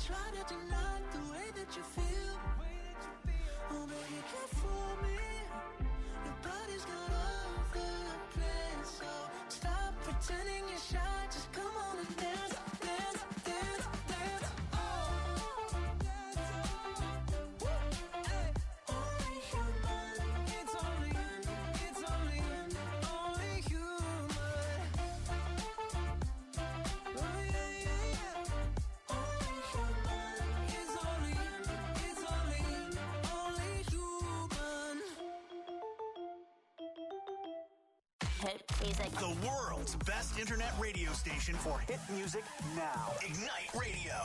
try to deny the way that you feel. Oh baby, care for me. Your body's got all the plans, so stop pretending you're shy. Just come on and dance, dance, dance, dance. Oh, only human. It's only human. Oh yeah, yeah, yeah. Only human. It's only human. Hit music. The world's best internet radio station for hit music now. Ignite Radio.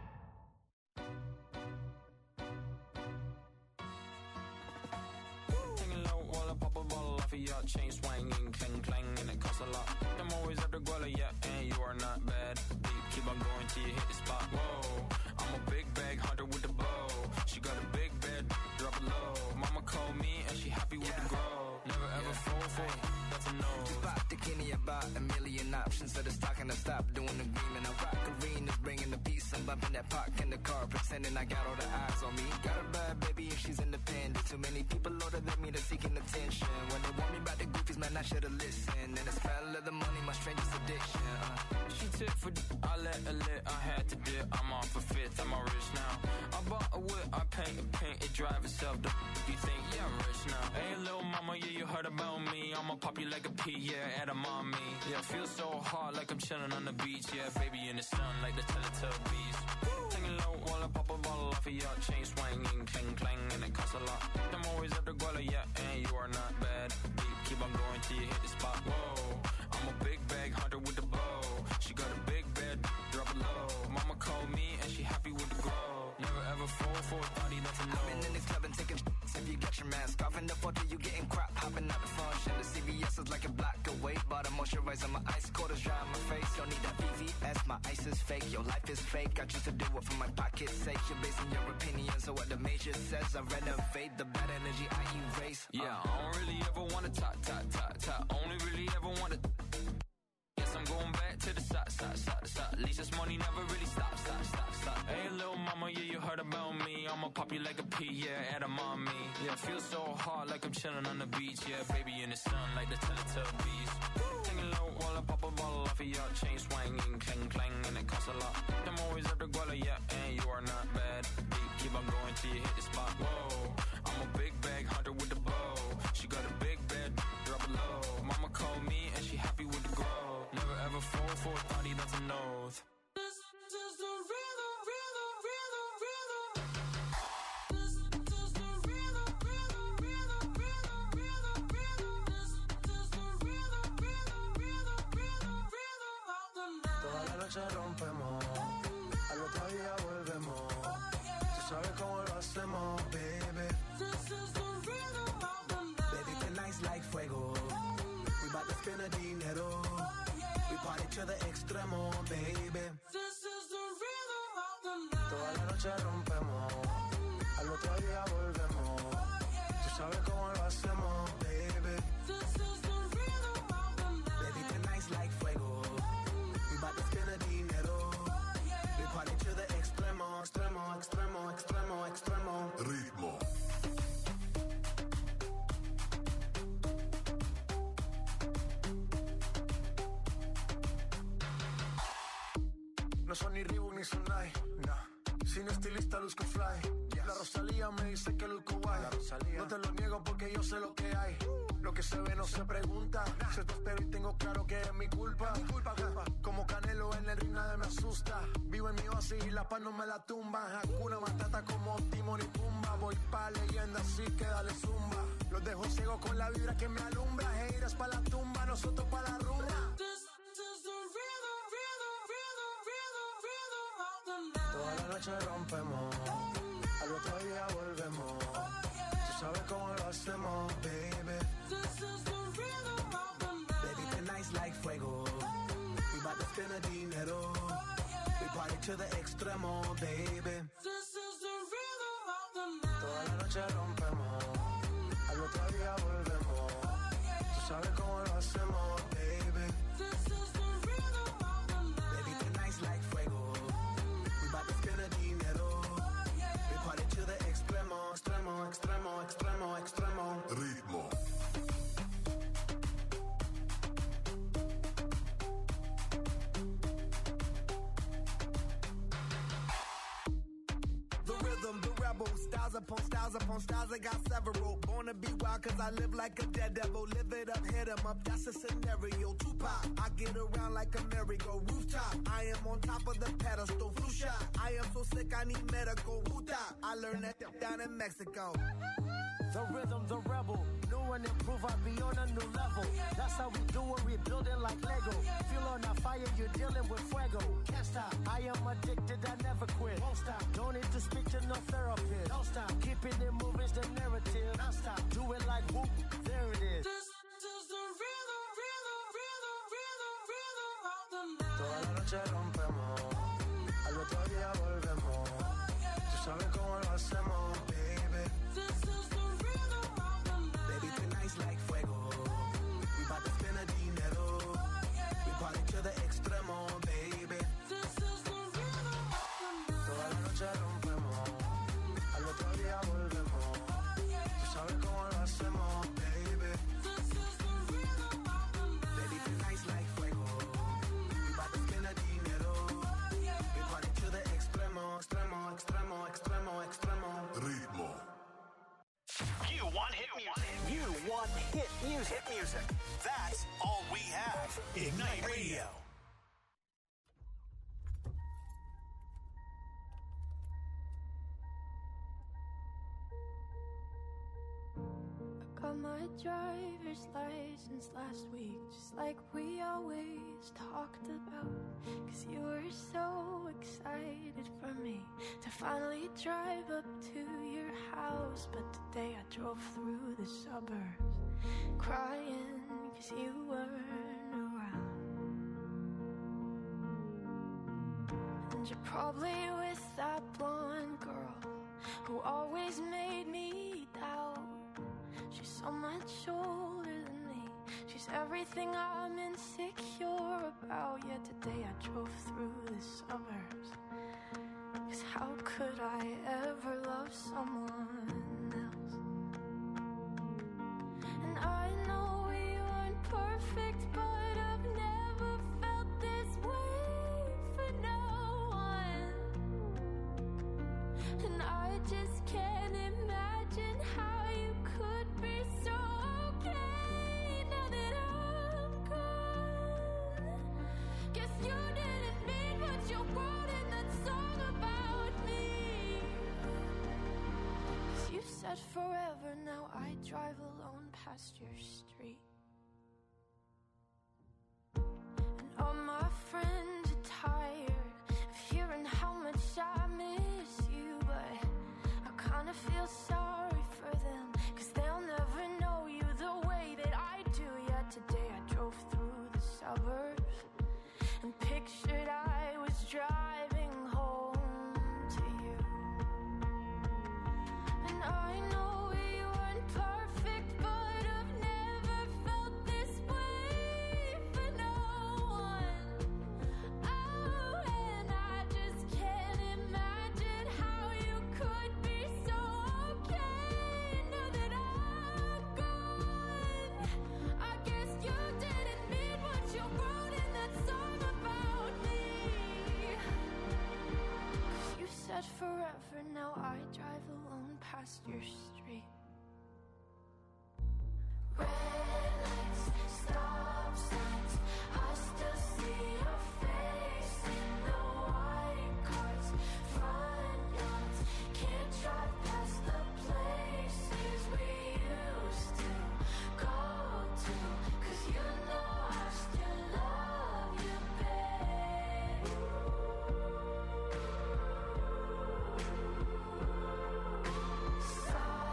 Hanging low while I pop a ball off of your chain swinging, clang clang, and it costs a lot. I'm always at the guala, yeah, and you are not bad. Deep, keep on going till you hit the spot. Whoa, I'm a big bag hunter with the bow. She got a big bed, drop it low. Mama called me and she happy with the grow. Never ever fall for it, that's a no. Just pop the Kenny about a million options. So the stock and I stop doing the green. And I rock arenas, bringing the peace. I'm bumping that park in the car, pretending I got all the eyes on me. Got a bad baby and she's independent. Too many people older than me that's seeking attention. When they want me about the goofies, man, I should've listened. And the smell of the money, my strangest addiction. She tip for I let her lit, I had to dip. I'm off a fifth, I'm all rich now. I bought a whip, I paint it drive itself. You think, yeah, I'm rich now. Hey, little mama, yeah, you heard about me. I'ma pop you like a pea, yeah, at a mommy. Yeah, feel so hot like I'm chilling on the beach. Yeah, baby in the sun like the Teletubbies. Hanging low while I pop a bottle off of your chain swinging, clang clang, and it costs a lot. I'm always at the guala, yeah, and you are not bad. Deep, keep on going till you hit the spot. Whoa, I'm a big bag hunter with the bow. She got a big bed, drop it low. Mama called me and she happy with the grow. Never ever fall for a thotty, that's a no. I've been in the club and taking if you got your mask off. In the photo you getting crap, hopping out the function. The CVS is like a block away. Bought a moisturizer, my ice cold is dry on my face. Don't need that VVS, my ice is fake. Your life is fake, I choose to do it for my pocket's sake. You're basing your opinions on what the major says. I renovate the bad energy I erase. Yeah, I don't really ever wanna talk. Only really ever wanna. Yes, I'm going back to the side. At least this money never really stop. Hey, little mama, yeah, you heard about me. I'ma pop you like a pea, yeah, at a mommy. Yeah, feel so hot like I'm chilling on the beach. Yeah, baby in the sun like the Teletubbies. Hanging low while I pop a bottle off of your chain swinging, clang clang, and it costs a lot. I'm always at the guala, yeah, and you are not bad. Deep, keep on going till you hit the spot. Whoa, I'm a big bag hunter with the bow. She got a big bed, drop it low. Mama called me and she happy with the grow. Never ever fall for a thotty, that's a no. This is the rhythm. Toda la noche rompemos, al otro día volvemos. Tú sabes cómo lo hacemos, baby. Baby, tonight's like fuego. We bout to spend the dinero. We party to the extremo, baby. Toda la noche rompemos, al otro día volvemos. Tú sabes cómo lo hacemos, baby. Baby, tonight's like fuego. We bout to spend the dinero. We party to the extremo, extremo. Ritmo. No son ni Reebok ni Sonai, nah. Sin estilista luzco fly. La Rosalía me dice que luzco guay. No te lo niego porque yo sé lo que hay. Lo que se ve no se pregunta. Se te espero y tengo claro que es mi culpa. Como Canelo en el ring nadie me asusta. Vivo en mi oasis y la paz no me la tumba. Hakuna Matata como Timon y Pumba. Voy pa' leyenda así que dale zumba. Los dejo ciego con la vibra que me alumbra. Haters pa' la tumba, nosotros pa' la rumba. Toda la noche rompemos, al otro día volvemos. Tú sabes cómo lo hacemos, baby. Baby, tonight's like fuego. We bout to spend the dinero. We party to the extremo, baby. Toda la noche rompemos, al otro día volvemos. Tú sabes cómo lo hacemos, baby. Baby, tonight's like fuego. We bout to spend the dinero. extremo, extremo, extremo. Ritmo. The rhythm, the rebel, styles upon styles upon styles, I got several. Born to be wild cause I live like a dead devil. Live it up, hit 'em up, that's a scenario. Tupac, I get around like a merry-go rooftop. I am on top of the pedestal, flu shot. I am so sick I need medical. Puta, I learned that down in Mexico. The rhythm, the rebel, new and improve, I'll be on a new level. That's how we do it, we build it like Lego. Feel on a fire, you're dealing with fuego. Can't stop, I am addicted, I never quit. Won't stop, don't need to speak to no therapist. Don't stop, keeping it moving's the narrative. Don't stop, do it like whoop, there it is. This is the rhythm, rhythm, rhythm, rhythm, rhythm of the night. Toda la noche rompemos, al otro día volvemos. Tú sabes cómo lo hacemos, baby. This is the rhythm of the night. Baby, tonight's like fuego. We bout to spend a dinero. We party to the extremo, baby. This is the rhythm of the night. Toda la noche rompemos, al otro día volvemos. Tú sabes cómo lo hacemos, baby. This is the rhythm of the night. Baby, tonight's like fuego. We bout to spend a dinero. We party to the extremo, extremo, extremo, extremo, extremo. Ritmo. You want hit music. You want hit music. Hit music. That's all we have. Ignite Radio. Got my driver's license last week, just like we always talked about. Cause you were so excited for me to finally drive up to your house. But today I drove through the suburbs crying cause you weren't around. And you're probably with that blonde girl who always made me doubt. She's so much older than me. She's everything I'm insecure about. Yet today I drove through the suburbs. Cause how could I ever love someone else? And I know we weren't perfect, but I've never felt this way for no one. And I just can't imagine how you could be so okay now that I'm gone. Guess you didn't mean what you wrote in that song about me. 'Cause you said forever, now I drive alone past your street. And all my friends are tired of hearing how much I miss you. But I kinda feel sorry for them, 'cause they'll never know you the way that I do. Yet today I drove through the suburbs and pictured I was driving home to you. And I know we weren't perfect, but I've never felt this way for no one. Oh, and I just can't imagine how you could be so okay now that I'm gone. I guess you didn't mean what you wrote in that song about me. 'Cause you said forever, now I drive alone past your street. Red lights, stop signs, I still see your face in the white cars, front yards. Can't drive past the places we used to go to. 'Cause you know I still love you, babe. Stop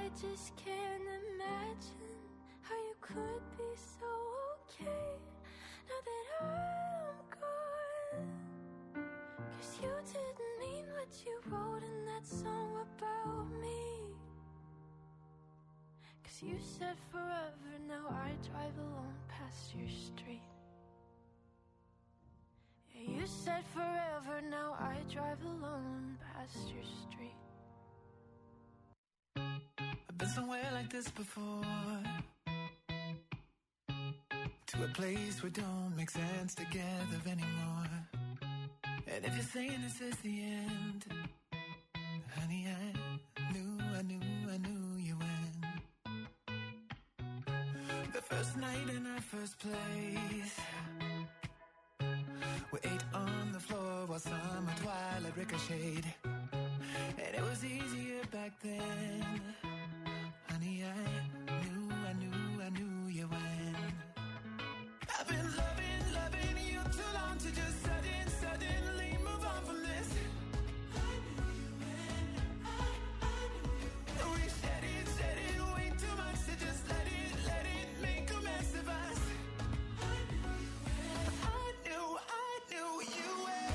I just can't imagine how you could be so okay now that I'm gone. 'Cause you didn't mean what you wrote in that song about me. 'Cause you said forever, now I drive alone past your street. Yeah, you said forever, now I drive alone past your street. I've been somewhere like this before, to a place where don't make sense together anymore. And if you're saying this is the end, honey, I knew you win. The first night in our first place, we ate on the floor while summer twilight ricocheted. And it was easier back then. Honey, I knew you win. I've been loving you too long to just suddenly move on from this. I knew you win. I knew you win. We said it way too much to just let it make a mess of us. I knew you win. I knew you win.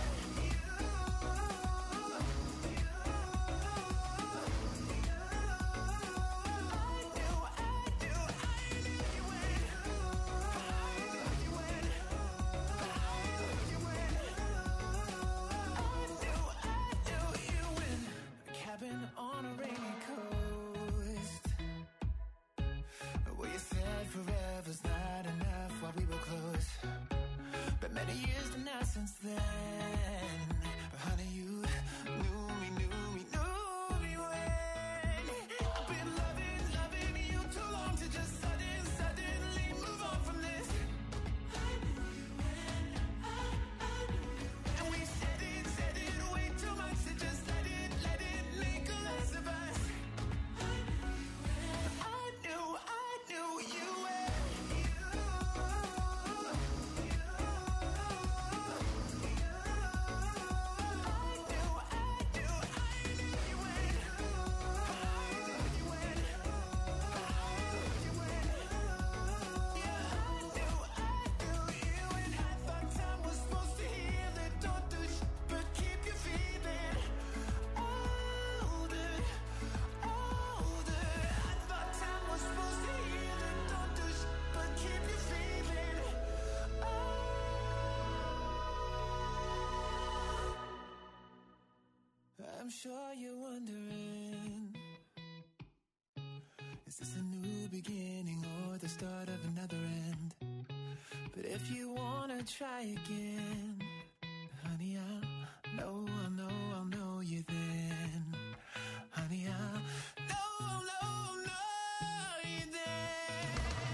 On a rainy coast, where you said forever's not enough while we were close. But many years have now since then. But honey, you knew me when. I've been loving you too long to just suddenly move on from this. I knew you when. I knew you. And we said it way too much to just let it make a mess of us. I knew you when. I knew you when. I'm sure you're wondering, is this a new beginning or the start of another end? But if you wanna try again, honey, I'll know you then. Honey, I'll know you then.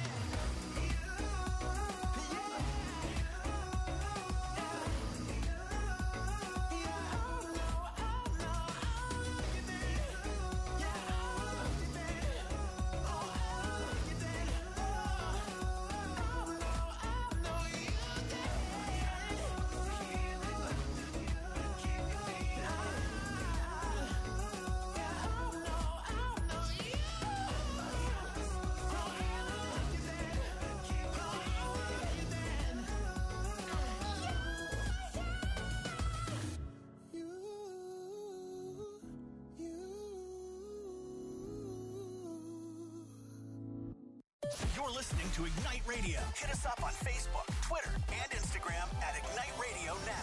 You're listening to Ignite Radio. Hit us up on Facebook, Twitter, and Instagram at Ignite Radio Now.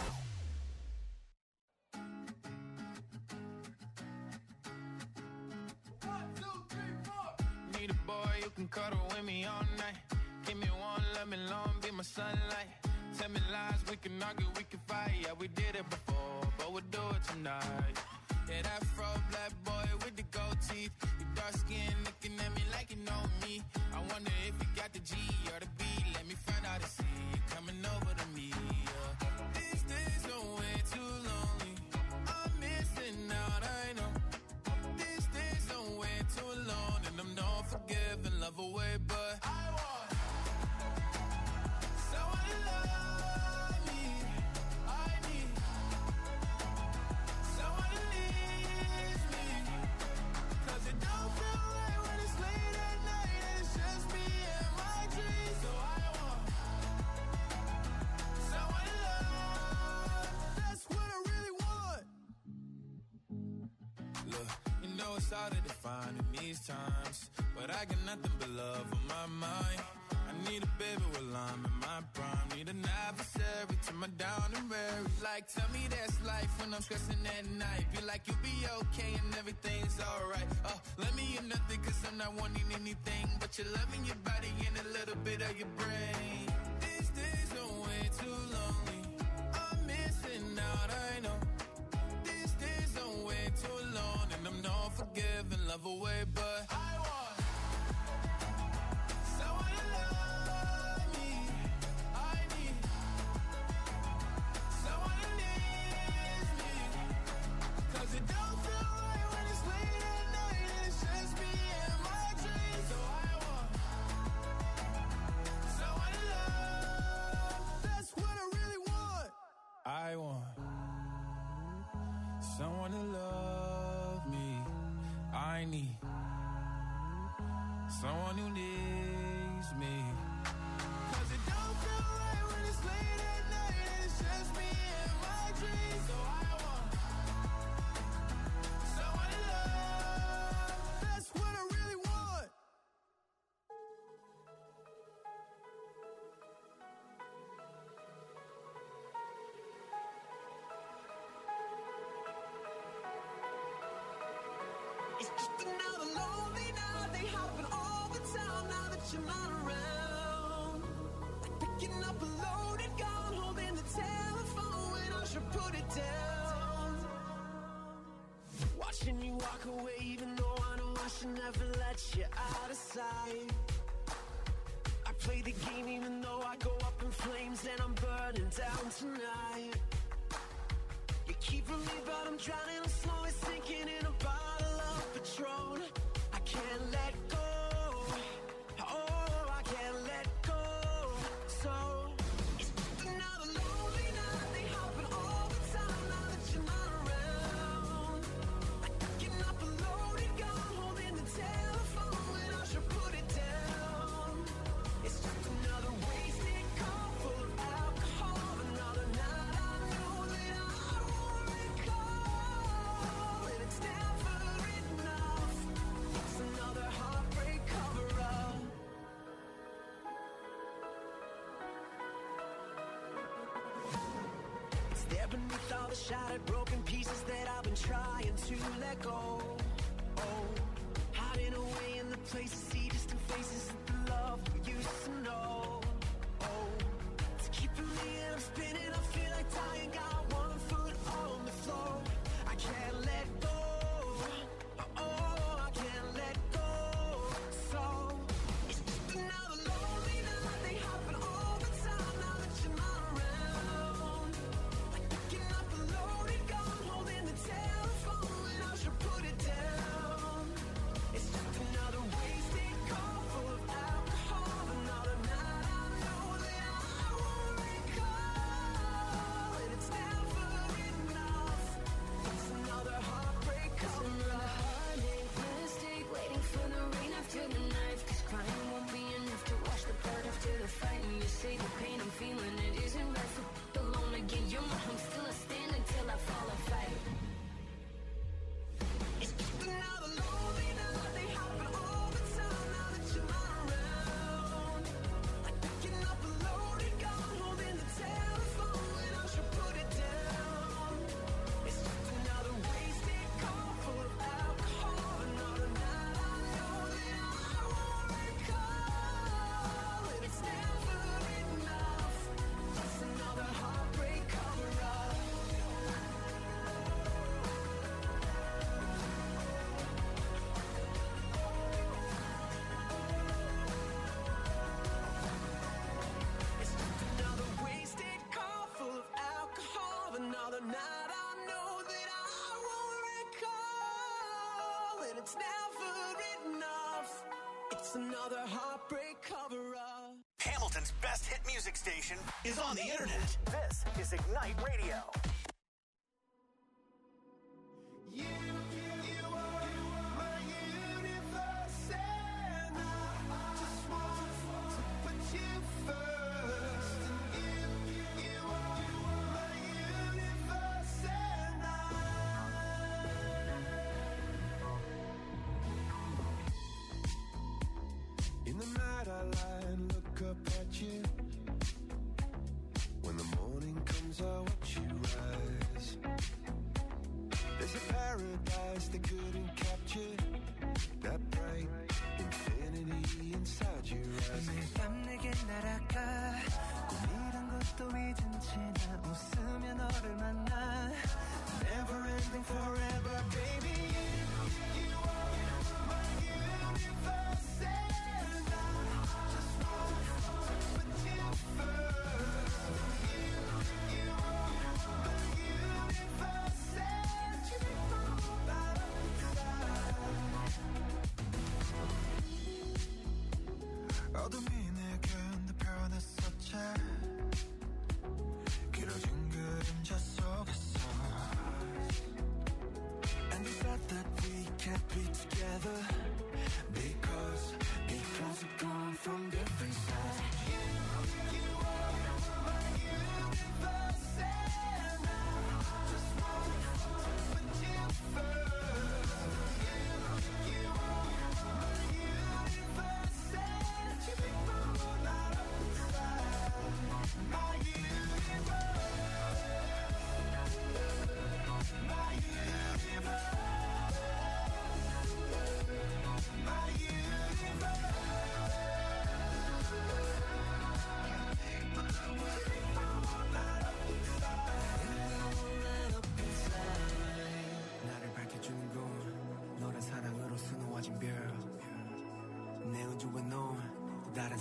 Need a boy you can cuddle with me all night. Give me one, let me long, be my sunlight. Tell me lies, we can argue, we can fight. Yeah, we did it before, but we'll do it tonight. Yeah, that fro black boy with the gold teeth. Your dark skin looking at me like you know me. I wonder if you got the G or the B. Let me find out and see you coming over to me. Yeah. These days are way too lonely. I'm missing out, I know. These days are way too long, and I'm not forgiving, love away, but I want someone to love me. I need someone to leave me, 'cause it don't feel right when it's hard to define in these times, but I got nothing but love on my mind. I need a baby while I'm in my prime. Need an adversary to my down and weary. Like, tell me that's life when I'm stressing at night. Be like, you'll be okay and everything's alright. Let me in nothing cause I'm not wanting anything but your love in your body and a little bit of your brain. These days are way too lonely. I'm missing out, I know. These days are way too long and I'm not forgiving love away, but I want someone to love me. I need someone who needs me. Cause it don't feel right when it's late at night and it's just me and my dreams. So I want someone to love. That's what I really want. I want someone to love me. I need someone who needs me. Cause it don't feel right when it's late at night and it's just me and my dreams. So I want someone to love. That's what I really want. It's just another lonely night. They happen all the time now that you're not around. Like picking up a loaded gun, holding the telephone when I should put it down. Watching you walk away, even though I know I should never let you out of sight. I play the game even though I go up in flames and I'm burning down tonight. You keep from me, but I'm drowning, I'm slowly sinking in a bottle of Patron. I can't let go. Oh, I can't let go. So it's just another lonely night. They happen all the time now that you're not around. Like picking up a loaded gun, holding the telephone when I should put it down. It's just another wasted cup full of alcohol. Another night I know that I won't recall. And it's never enough. It's another heartbreak cover-up. It's there beneath all the shattered, broken pieces that I've been trying to let go. Oh, hiding away in the places, see distant faces of the love we used to know. Oh, it's keeping me and I'm spinning. I feel like dying, got one foot on the floor. I can't let go. Oh, I can't let go. So it's just another lonely night. They happen all the time now that you're not around. Like picking up a loaded gun, holding the telephone when I should put it down. It's just another wasted cup full of alcohol. Another night I know that I won't recall. And it's never enough. It's another heartbreak cover-up. Mistake, waiting for the rain after the knife. Cause crying won't be enough to wash the blood after the fight. And you say the pain I'm feeling, it isn't right. So alone again, you're my home, still a stand until I fall and fight. It's just another lonely night. They happen all the time now that you're not around. Like picking up a loaded gun, holding the telephone when I should put it down. It's just another wasted cup full of alcohol. Another night I know that I won't recall. And it's never enough. It's another heartbreak cover-up. It's just another wasted cup full of alcohol. Another night I know that I won't recall. And it's never enough. It's another heartbreak cover-up. Hamilton's best hit music station is on the internet. This is Ignite Radio. You are my universe, and I just want to put you first. And you are my universe, and I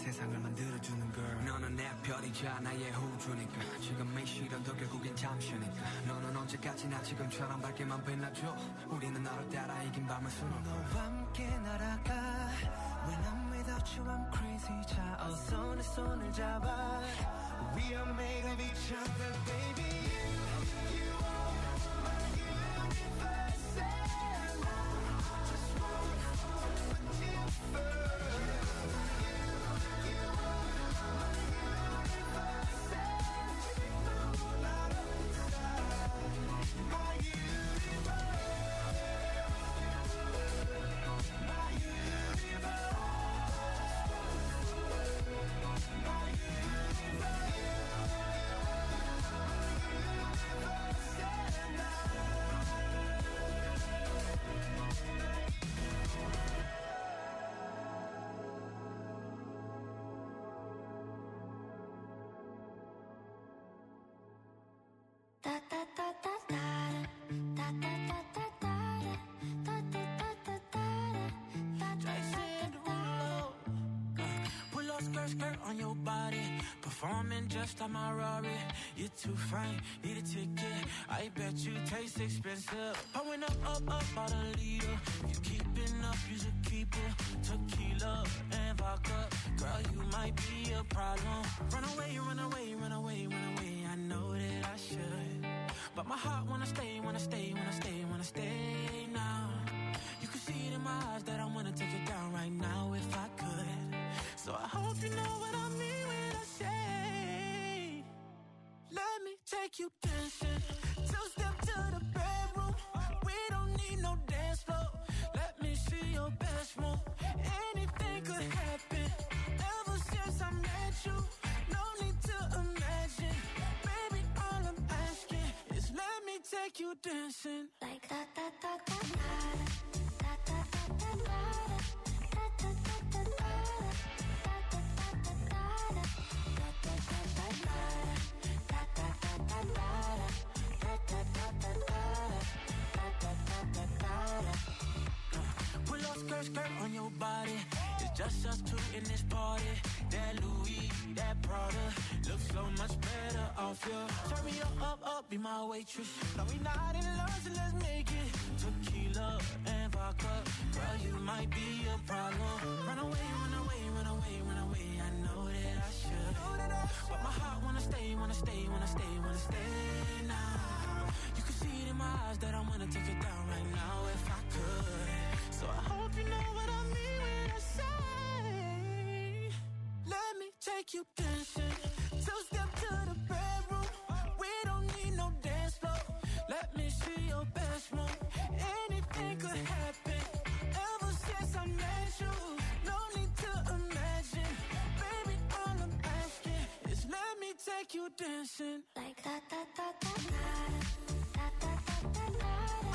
세상을 만들어주는 girl. 너는 내 별이자 나의 호주니까. 지금 이 시련도 결국엔 잠시니까. 너는 언제까지나 지금처럼 밝게만 빛나줘. 우리는 너를 따라 이긴 밤을 수놓고 너와 함께 날아가. When I'm without you I'm crazy. 자 어서 내 손을 잡아. We are made of each other baby. You are my universe and I just wanna put you first. You are my universe and you know not inside. My universe. My universe. Skirt on your body, performing just like my Rari. You're too fine, need a ticket. I bet you taste expensive. Pouring up about a liter. If you keeping up, you should keep it. Tequila and vodka, girl, you might be a problem. Run away, run away, run away, run away. I know that I should, but my heart wanna stay, wanna stay, wanna stay, wanna stay now. You can see it in my eyes that I wanna take it down right now if I could. So I hope you know what I mean when I say, let me take you dancing. Two-step to the bedroom. We don't need no dance floor. Let me see your best move. Anything could happen. Ever since I met you, no need to imagine. Baby, all I'm asking is let me take you dancing. Like da da da da da da da da da da. Pull up skirt on your body. It's just us two in this party. That Louis, that Prada looks so much better off you. Turn me up, be my waitress. No, we not in love, so let's make it. Tequila and vodka, girl, you might be a problem. Run away, run away, run away, run away. I know that I should, but my heart wanna stay, wanna stay, wanna stay, wanna stay now. You can see it in my eyes that I wanna take it down right now if I could. So I hope you know what I mean when I say, let me take you dancing. Two-step to the bedroom. We don't need no dance floor. Let me see your best move. Anything could happen. Ever since I met you, no need to imagine. Baby, all I'm asking is let me take you dancing. Like da da da da da da da da da.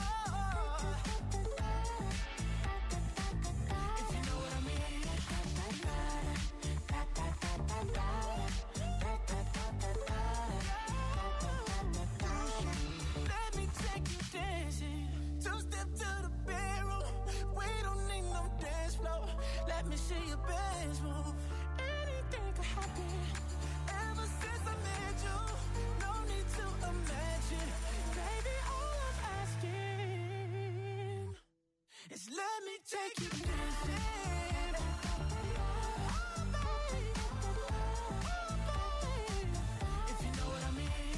Let me see your best move. Anything could happen. Ever since I met you, no need to imagine. Baby, all I'm asking is let me take you dancing. Oh, babe. Oh, babe. If you know what I mean.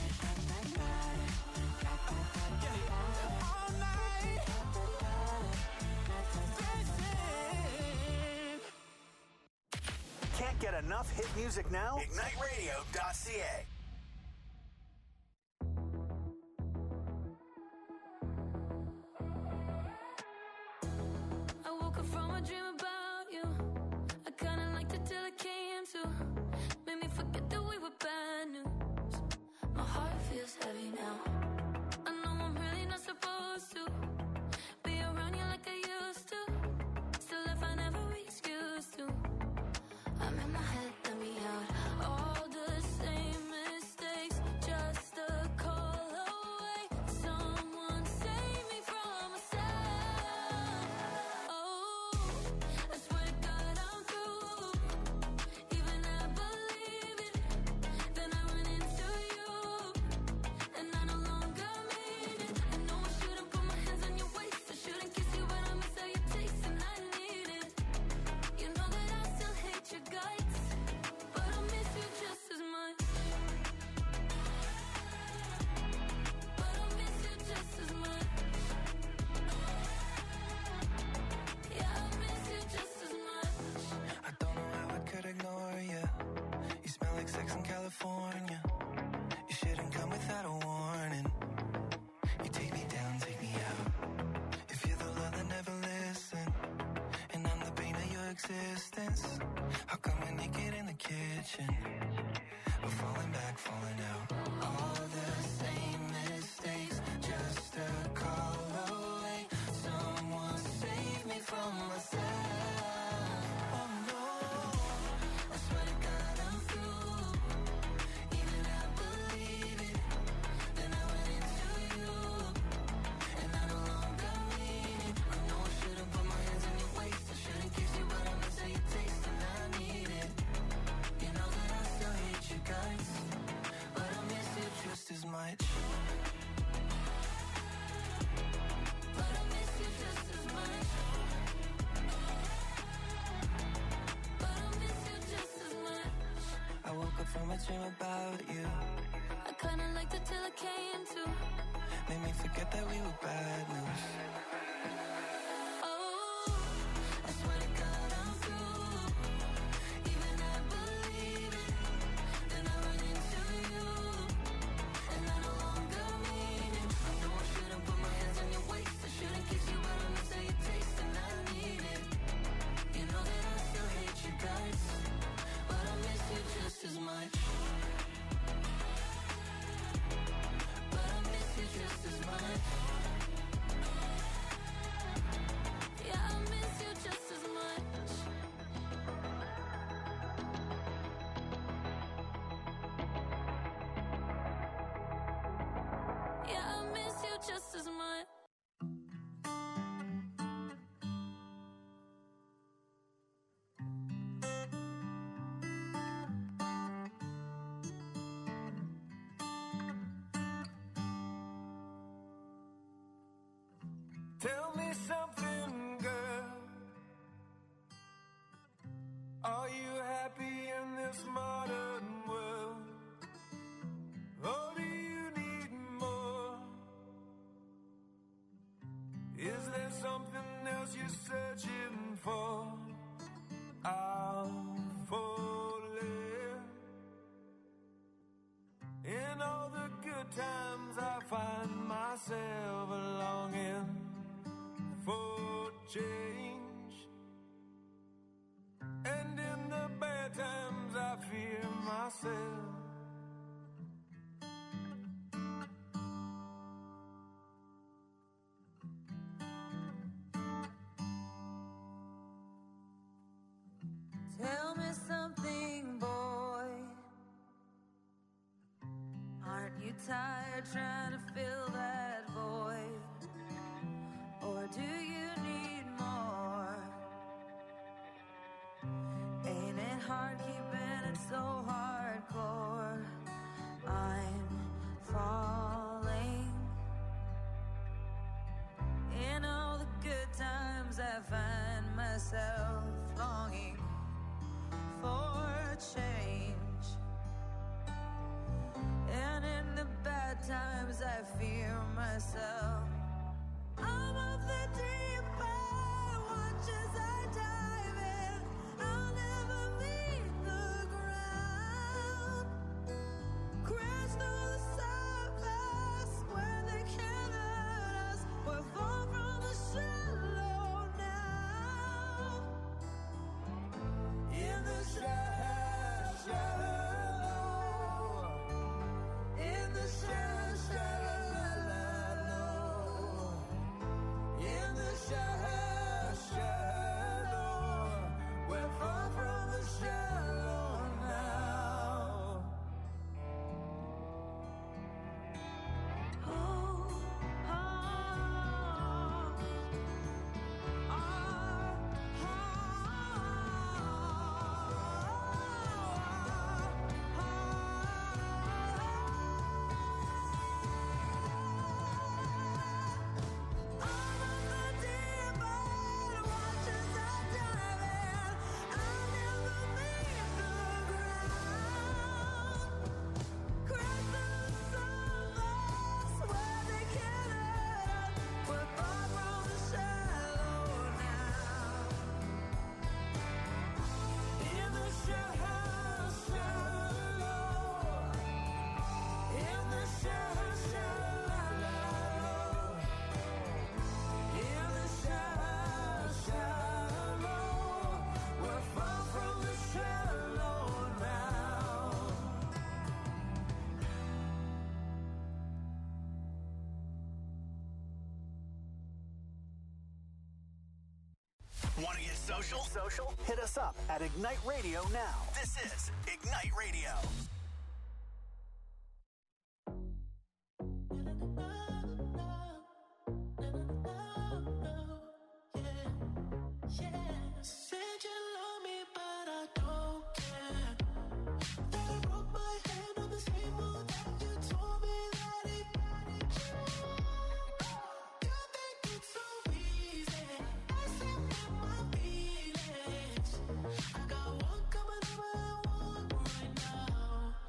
Yeah. All night. Can't get enough hit music now? IgniteRadio.ca. I woke up from a dream about you. I kinda liked it till it came to. Made me forget that we were bad news. My heart feels heavy now. I know I'm really not supposed to be around you like I used to. Still, if I never excuse to. I'm in my head, let me out. All the same mistakes, just a call away. Someone save me from myself. Oh, I swear to God I'm through. Even can't forget that we were bad news. I swear to God I'm through. Even I believe it. Then I run into you, and I no longer mean it. I know I shouldn't put my hands on your waist. I shouldn't kiss you, but I miss how you taste, and I need it. You know that I still hate you guys, but I miss you just as much. But I miss you just as much. Yeah, I miss you just as much. Yeah, I miss you just as much. Tell me something, girl. Are you happy in this modern world? Or do you need more? Is there something else you're searching for? I'm falling. In all the good times I find myself longing for change, and in the bad times I fear myself. Tell me something, boy. Aren't you tired trying to fill that void? Or do you need more? Ain't it hard keeping it so hardcore? I'm falling. In all the good times I find myself longing for change, and in the bad times I fear myself. I'm of the deep end, watch as I dive in. I'll never meet the ground. Crash through the surface where they can't hurt us. We're far from the shallow now. In the shallow, in the shallow. In the shallow, we're far from the shallow now. Oh, Want to get social? Hit us up at Ignite Radio now. This is Ignite Radio. Said you love me, but I don't care. That I broke my hand on the same move that you told me that it. You think it's so easy. I said my feelings. I got one coming over and one right now.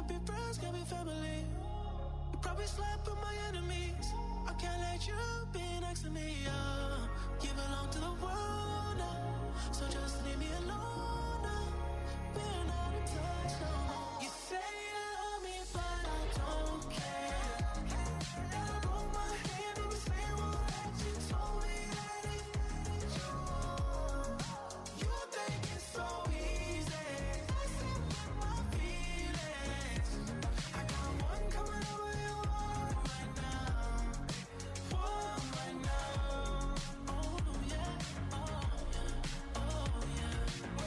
be friends, can't be family. You probably slept with my enemies. I can't let you be next to me. You belong to the world now, so just leave me alone now. We're not in touch no more. You say you love me, but I don't care. And I broke my hand in the same one that you told me that it ended you. You think it's so easy, messing with my feelings. I got one coming over your one right now, one right now. Oh yeah, oh yeah, oh yeah.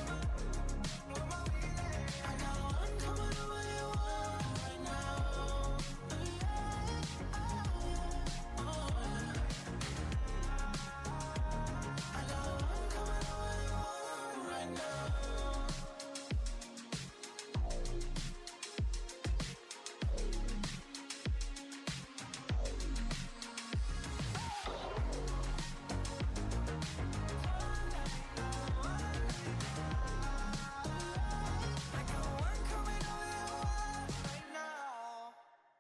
I got one coming over your one right now. Yeah, oh yeah, oh yeah. I got one coming over your one right now. I got one coming over your one right now.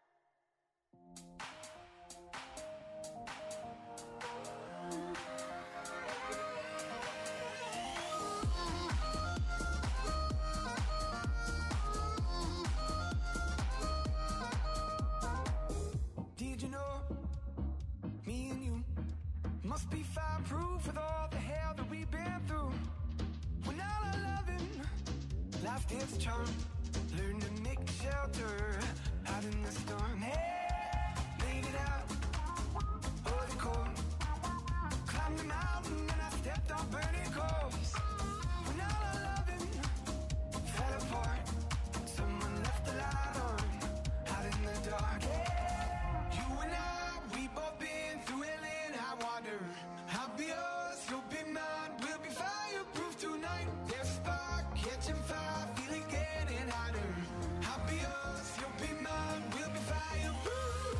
Did you know, me and you must be fireproof with all the hell that we've been through? When all our loving, life takes a charm. Learn to make shelter out in the storm. Hey, made it out, oh the cold. Climbed the mountain and I stepped on burning coals. When all our loving fell apart, someone left the light on out in the dark. You and I, we both been through hell and high water. I'll be yours, you'll be mine. We'll be fireproof tonight. There's a spark, catching fire, feeling getting hotter. I'll be yours, you'll be mine. We'll be fireproof.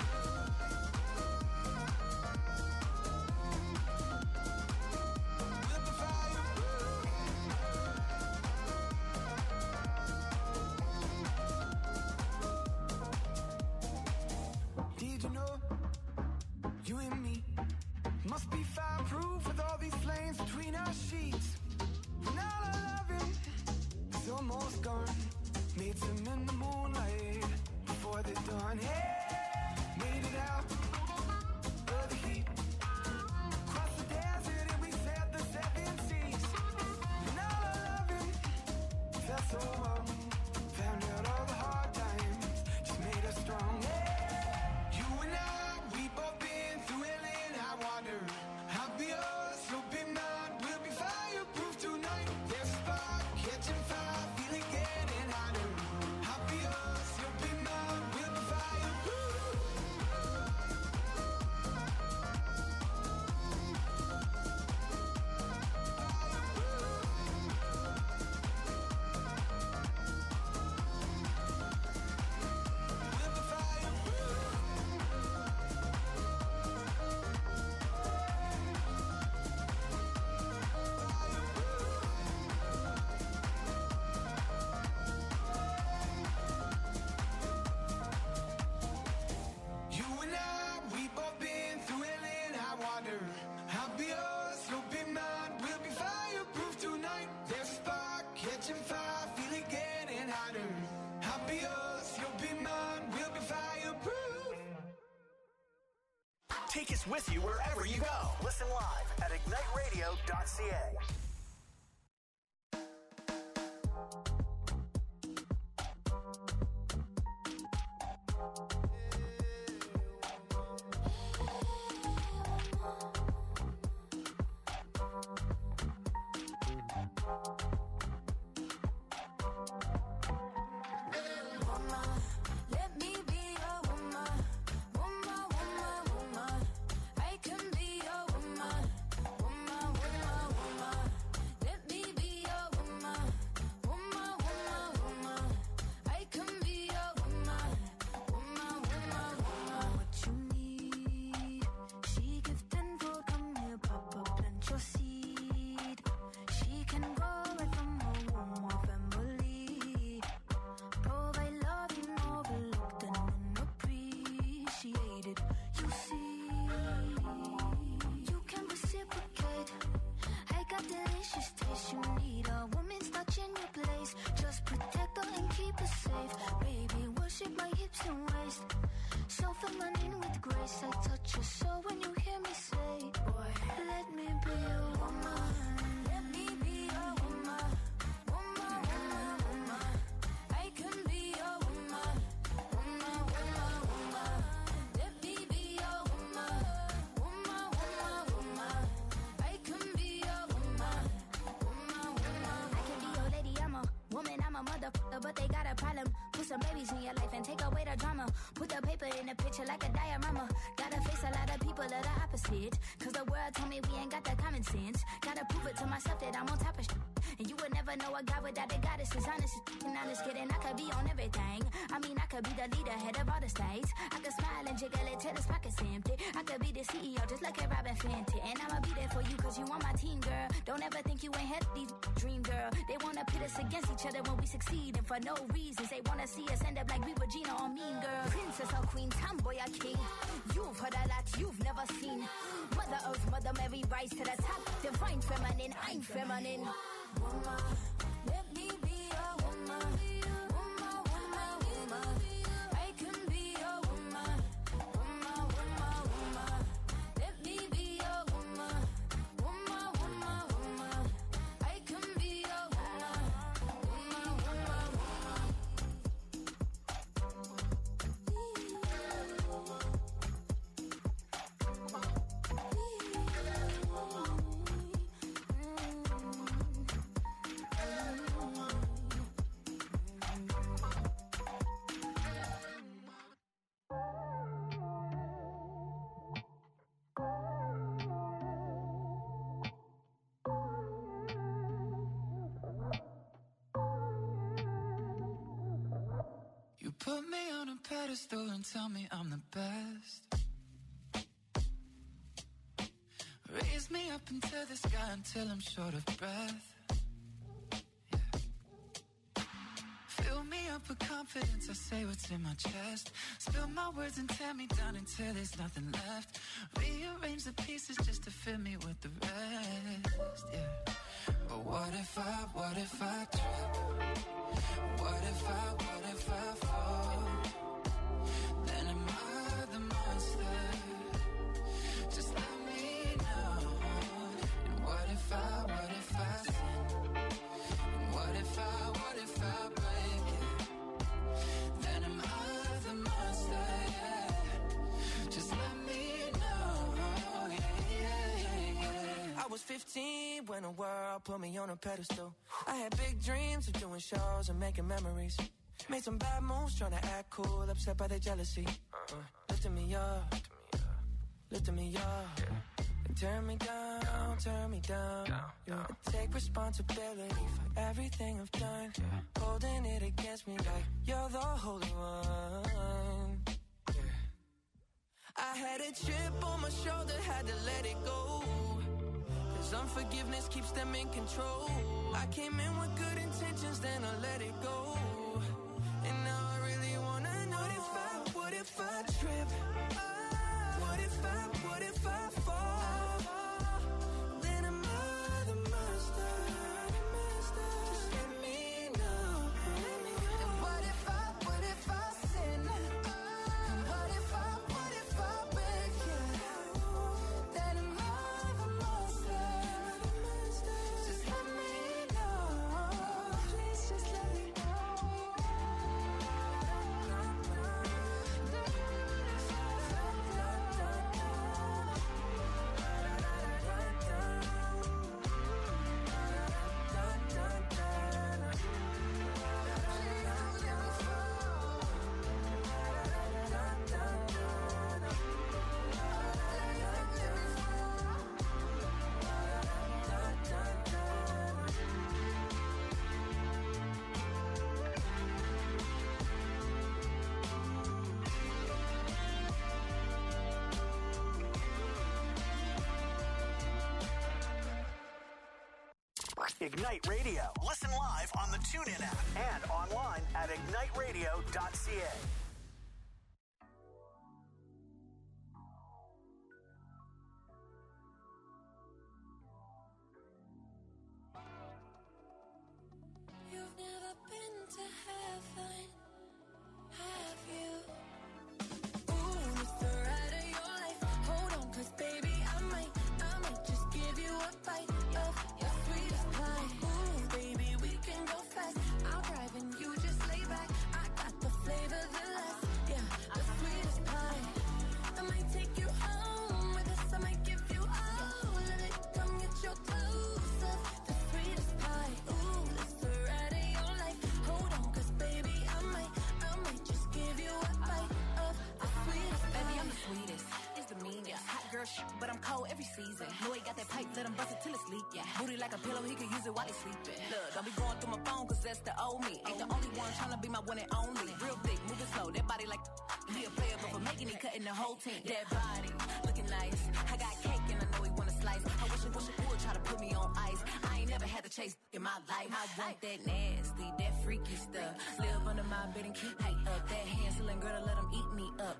We'll be fireproof. Did you know, you and me must be fireproof with all these flames between our sheets? When all our loving is almost gone, made some in the moonlight before the dawn. Hey, made it out of the heat, crossed the desert and we sailed the 7 seas. When all our loving felt so wrong, found out all the hard times just made us strong. Hey, you and I, we both been through hell and high water. I'll be yours, you'll be mine. We'll be fireproof tonight. There's a spark, catching fire, feeling getting hotter. I'll be yours, you'll be mine. We'll be fireproof. We'll be fireproof. You and I, we both been through hell and high water. I'll be yours, you'll be mine. We'll be fireproof tonight. There's a spark, catching fire, feeling getting hotter. I'll be yours, you'll be mine. We'll be fireproof. Take us with you wherever you go. Listen live at igniteradio.ca. Let me be your woman, woman, woman, woman. I can be your woman, woman, woman, woman. memories in your life and take away the drama. Put the paper in the picture like a diorama. Gotta face a lot of people that are opposite. Cause the world told me we ain't got that common sense. Gotta prove it to myself that I'm on top of shit. And you would never know a guy without a goddess is honest. And I'm just kidding, I could be on everything. I mean, I could be the leader, head of all the states. I could smile and jiggle it till his pockets empty. I could be the CEO, just like a Robin Fenty. And I'ma be there for you cause you on my team, girl. Don't ever think you ain't had these dream, girl. They wanna pit us against each other when we succeed. And for no reasons, they wanna see us end up like we were Gina or Mean Girl. Princess or queen, tomboy or king. You've heard a lot you've never seen. Mother Earth, Mother Mary, rise to the top. Divine feminine, I'm feminine. Woman, let me be a woman. Woman, woman, woman. I can be a woman. Woman, woman, woman. Let me be a woman. Woman, woman, woman. I can be a woman. Woman, woman, woman. You put me on a pedestal and tell me I'm the best. Raise me up into the sky until I'm short of breath. Yeah. Fill me up with confidence, I say what's in my chest. Spill my words and tear me down until there's nothing left. Rearrange the pieces just to fill me with the rest. Yeah. But what if I trip? What if I fall? Then am I the monster? Just let me know. And what if I sin? And what if I break it? Then am I the monster? Yeah. Just let me know. Yeah. I was 15 when the world put me on a pedestal. I had big dreams of doing shows and making memories. Made some bad moves trying to act cool, upset by the jealousy. Lifting me up, lifting me up. And turn me down, turn me down. Yeah. Take responsibility for everything I've done. Holding it against me like you're the holy one. I had a chip on my shoulder, had to let it go. Cause unforgiveness keeps them in control. I came in with good intentions, then I let it go. And now I really wanna know what if I trip? What if I fall? Then am I the master? Just let me know. And what if I sin? And what if I break it? Then am I the master? Just let me know. Please just let me know. Ignite Radio. Listen live on the TuneIn app and online at igniteradio.ca. You've never been to heaven, have you? Ooh, it's the ride of your life. Hold on, cause baby, I might just give you a bite of your sweetest pie. Ooh, baby, we can go fast. I'll drive and you just lay back. I got the flavor, the life. teasing. Know he got that pipe, let him bust it till it's leak. Yeah. Booty like a pillow, he can use it while he sleeping. Look, don't be going through my phone, cause that's the old me. Ain't the only one tryna be my one and only. Real thick, moving slow, that body like he a player, but for making it, cutting the whole team. That body, looking nice. I got cake and I know he wanna slice. I wish it would try to put me on ice. I ain't never had to chase in my life. I want that nasty, that freaky stuff. Live under my bed and keep me up. That Hansel and Gretel, let him eat me up.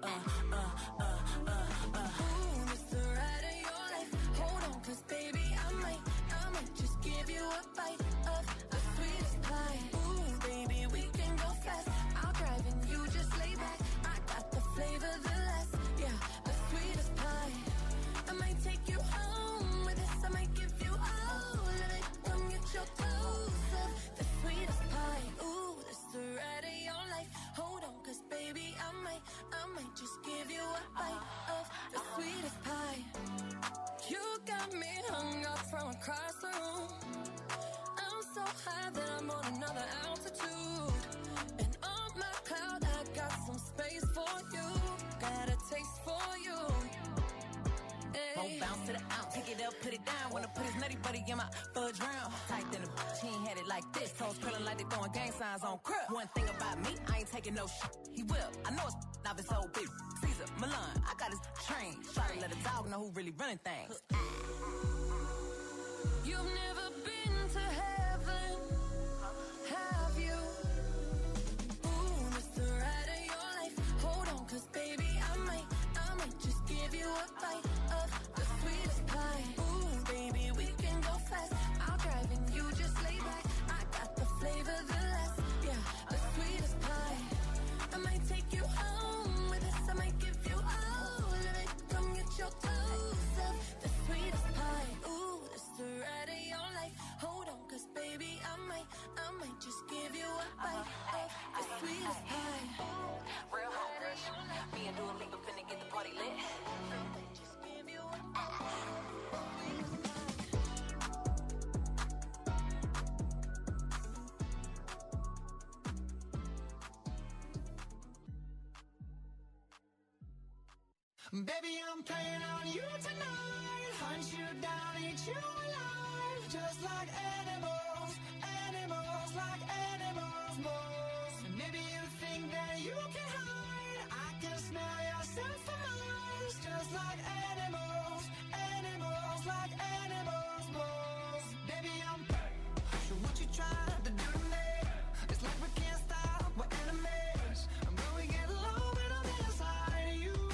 Ooh, it's the ride of your life. Hold on, cause baby, I might just give you a bite of the sweetest pie. Ooh, baby, we can go fast. I'll drive and you just lay back. I got the flavor, the last, yeah, the sweetest pie. I might take you home with us. I might give you all of it. Come get your dose of the sweetest pie. Ooh, this the ride of your life. Hold on, cause baby, I might just give you a bite of the sweetest pie. You got me hung up from across the room. I'm so high that I'm on another altitude. And on my cloud, I got some space for you. Got a taste for you. Won't bounce to the ounce, pick it up, put it down. Wanna put his nutty buddy in my fudge round. Tight than a bitch, he ain't had it like this. Toes curling like they throwing gang signs on crib. One thing about me, I ain't taking no shit. He will, I know it's now it's so big. Caesar, Milan, I got his train. Try to let a dog know who really running things. You've never been to heaven, have you? Ooh, this the ride of your life. Hold on, cause baby, I might just give you a bite of the sweetest pie. Ooh, baby, we can go fast. I'll drive and you just lay back. I got the flavor, the last, yeah, the sweetest pie. I might take you home with us. I might give you all of it. Come get your dose of the sweetest pie. Ooh, this the ride of your life. Hold on, cause baby, I might just give you a bite of the sweetest pie. Real home rush. Me and Dua Lipa finna get the party lit. Just give you a Baby, I'm playing on you tonight. Hunt you down, eat you alive. Just like animals, animals, like animals most. And maybe you think that you can hide. I can smell yourself for miles. Just like animals, animals, like animals most. Baby, I'm so what you trying to do to me? It's like we can't stop, we're enemies. And when we get low, when I'm inside of you.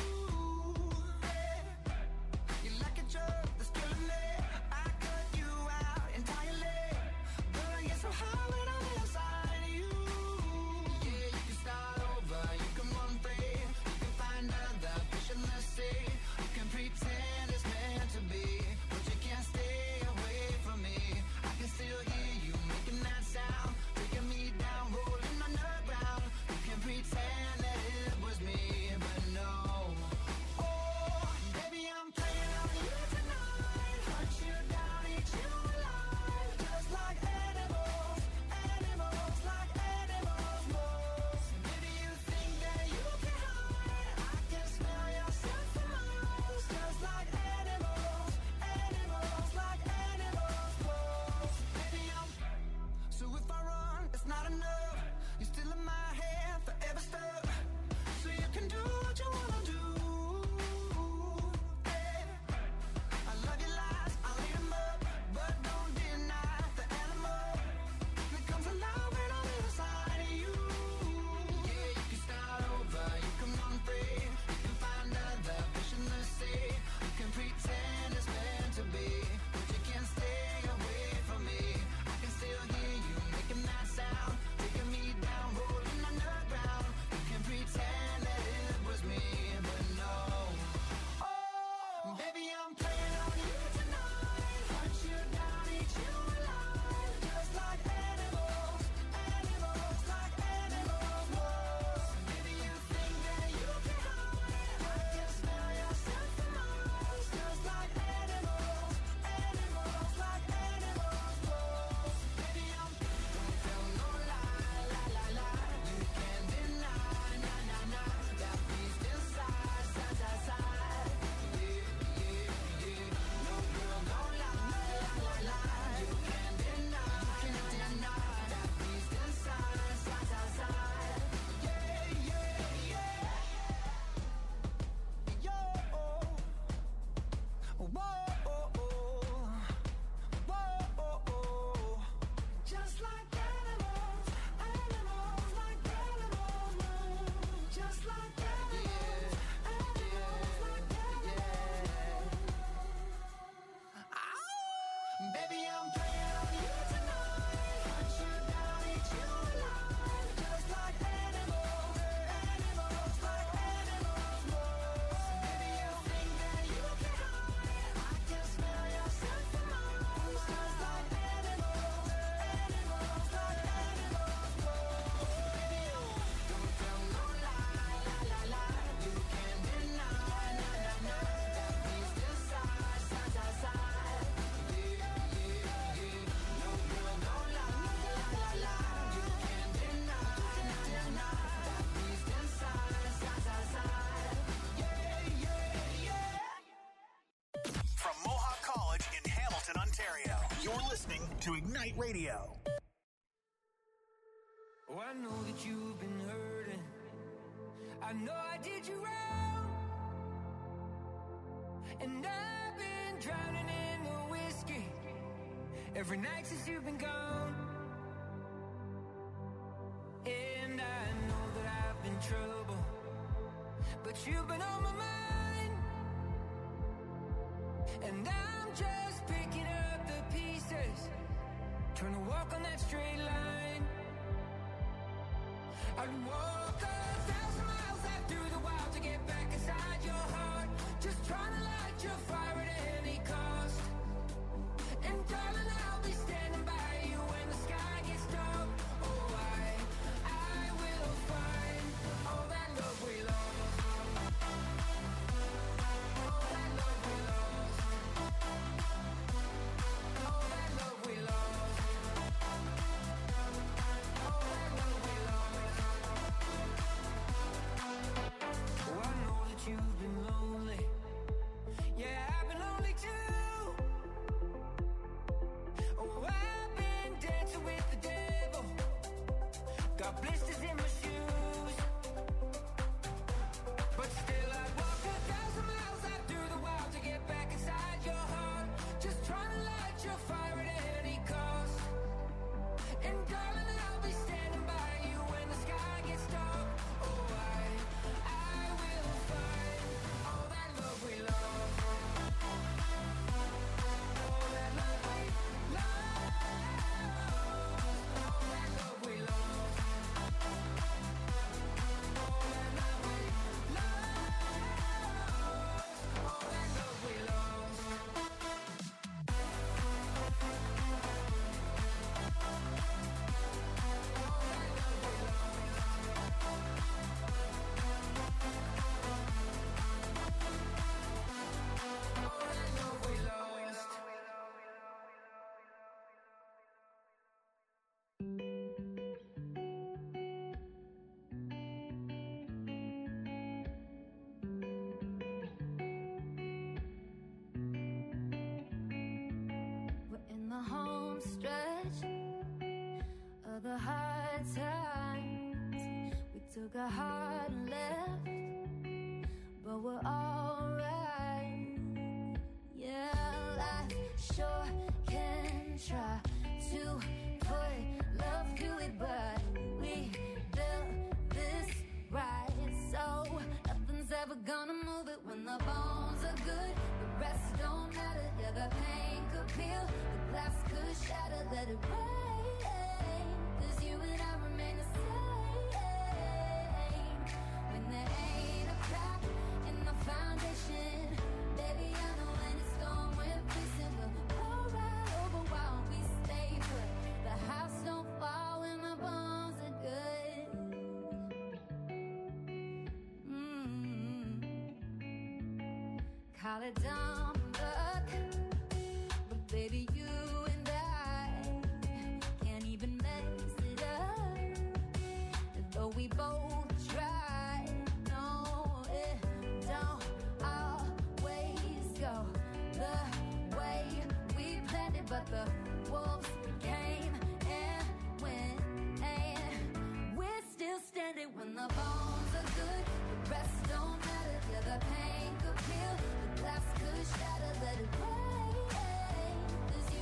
You like a drug that's killing me. I cut you out entirely. But I get so high when I'm inside of you. Yeah, you can start over, you can run free. You can find other fish in the sea. You can pretend it's meant to be, but you can't stay away from me. I can still hear you making that sound, taking me down, rolling underground. You can pretend that it was me, but no. Oh, baby, I'm playing on you tonight. Hunt you down, eat you alive. Just like animals, animals, like animals most. Maybe you think that you can hide. I can smell yourself for miles. Just like animals, animals, like animals most. Baby, I'm so if I run, it's not enough. You're still in my head, forever stuck. So you can do what you wanna do. Hey, I love your lies, I'll eat 'em up, but don't deny the animal that comes alive when I'm inside of you. Yeah, you can start over, you can run free, you can find other fish in the sea. You can pretend it's meant to be, but you can't stay away from me. I can still hear you making that sound, taking me down, rolling underground. You can pretend that it was me, but to Ignite Radio. Oh, I know that you've been hurting. I know I did you wrong. And I've been drowning in the whiskey every night since you've been gone. And I know that I've been trouble, but you've been on my mind. And I'm just picking up the pieces, trying to walk on that straight line. I'd walk 1,000 miles out through the wild to get back inside your heart, just trying to light your fire at any cost. And darling, I'll be standing by you when the sky gets dark. Oh, I will find all that love we lost. All that love we lost. All that love we lost. All that love we lost. Oh, I know that you've been lonely. Yeah, I've been lonely too. Oh, I've been dancing with the devil. Got blisters in my shoes. But still I'd walk 1,000 miles out through the wild to get back inside your heart, just trying to light your fire at any cost. And darling, I'll be standing by you when the sky gets dark. Oh, I will find all that love we lost. All that love we lost. All that love we lost. All that love we lost. All that love we lost. All that love we lost. We're in the home stretch of the hard times. We took a hard left, but we're alright. Yeah, life sure can try to put love to it, but we built this right, so nothing's ever gonna move it. When the bones are good, the rest don't matter. Yeah, the pain could peel, the glass could shatter. Let it rain, 'cause you and I remain the same. When there ain't a crack in the foundation, baby, I know when it's gone, we're facing. We'll roll right over while we stay put. The house don't fall when the bones are good. Call it dumb luck, but baby, you and I can't even mess it up. Though we both try, no, it don't always go the way we planned it. But the wolves came and went, and we're still standing. When the bones are good, the rest don't matter. Yeah, the pain could peel, the glass could shatter. Let it rain, 'cause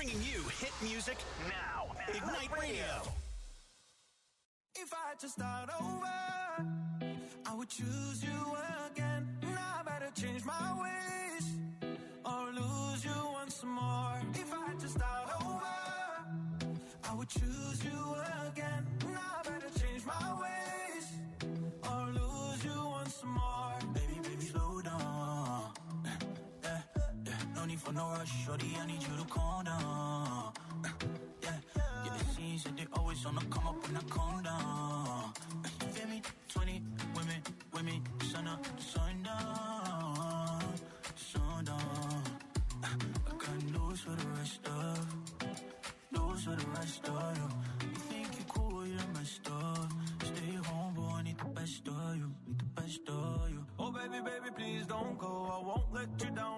bringing you hit music now. Ignite Radio. If I had to start over, I would choose you again. Now I better change my ways or lose you once more. If I had to start over, I would choose you again. Now I better change my ways or lose you once more. Baby, slow down. No need for no rush, shorty, I need you to calm down. Yeah, the scenes that they always on the come up when I calm down. Feel me? 20 women, sun up, sundown. I got news for the rest of you. You think you cool, you're messed up. Stay home, boy, I need the best of you. Oh, baby, please don't go. I won't let you down.